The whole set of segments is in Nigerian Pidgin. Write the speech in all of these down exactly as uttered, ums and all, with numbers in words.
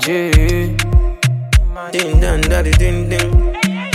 J. Ding dong, daddy, ding ding.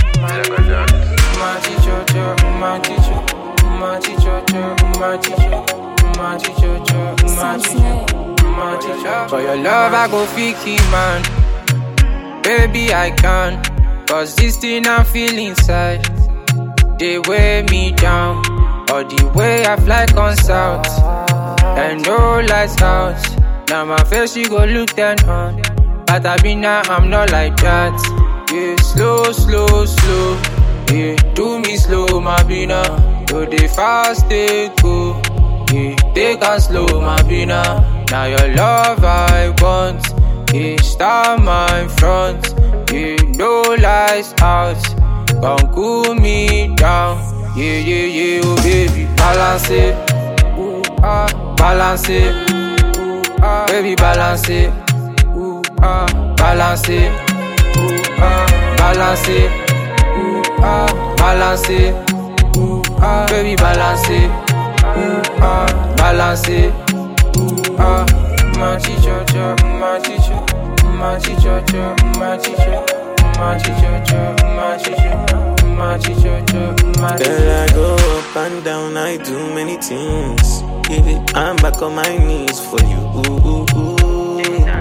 My teacher, my teacher, my teacher, my teacher, my teacher, my teacher, my teacher. For your love, I go fiki, man. Baby, I can. Cause this thing I'm feeling inside, they weigh me down. Or the way I fly on south, and no lights out. Now my face, you go look down on. But I be now, I'm not like that. Yeah, slow, slow, slow. Yeah, do me slow, my bina. Do the fast, they go. Yeah, take and slow, my bina. Now your love I want. Yeah, start my front. Yeah, no lights out. Come cool me down. Yeah, yeah, yeah, oh baby, balance it. Ooh, ah, balance it. Ooh, ah, baby, balance it. Ooh, ah, balance it. Ooh, ah, balance it. Ooh, ah, balance it. Ooh, ah, baby, balance it. Ooh, ah, balance it. Ooh, ah, my teacher, my teacher, my teacher, my teacher, my teacher, my teacher. My teacher, my teacher. Girl, I go up and down, I do many things. Yeah, I'm back on my knees for you. Ooh, ooh, ooh.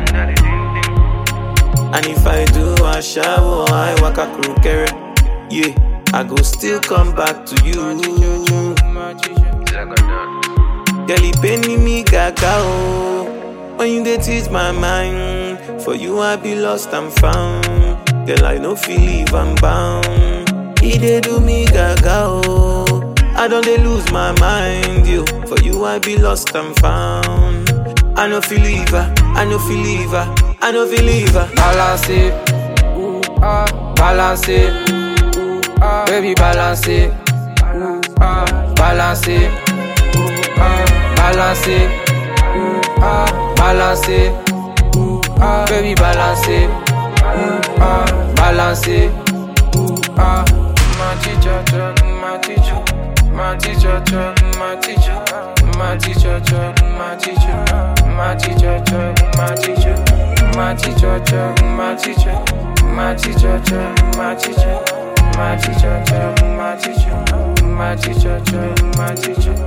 And if I do a shower, I walk a crew carry. Yeah, I go still come back to you. Girl, you penny me gaga, oh. When you dey teach my mind, for you I be lost and found. Girl, I no feel leave, I'm bound. He dey do me gaga, oh. I don't dey lose my mind, yo. For you I be lost and found. I no feel leave her, I no feel leave her, I no feel leave her. Balance it, ooh, ah, balance it, ooh, ah, baby, balance it, ooh, ah, balance it, ooh, ah, balance it, ooh, ah, balance it, ooh, ah, baby, balance it, ooh, ah, balance it, ooh, ah. My teacher, my teacher, my teacher, my teacher, my teacher, my teacher, my teacher, my teacher, my teacher, my teacher, my teacher, my teacher, my teacher, my teacher, my teacher, my teacher, my teacher.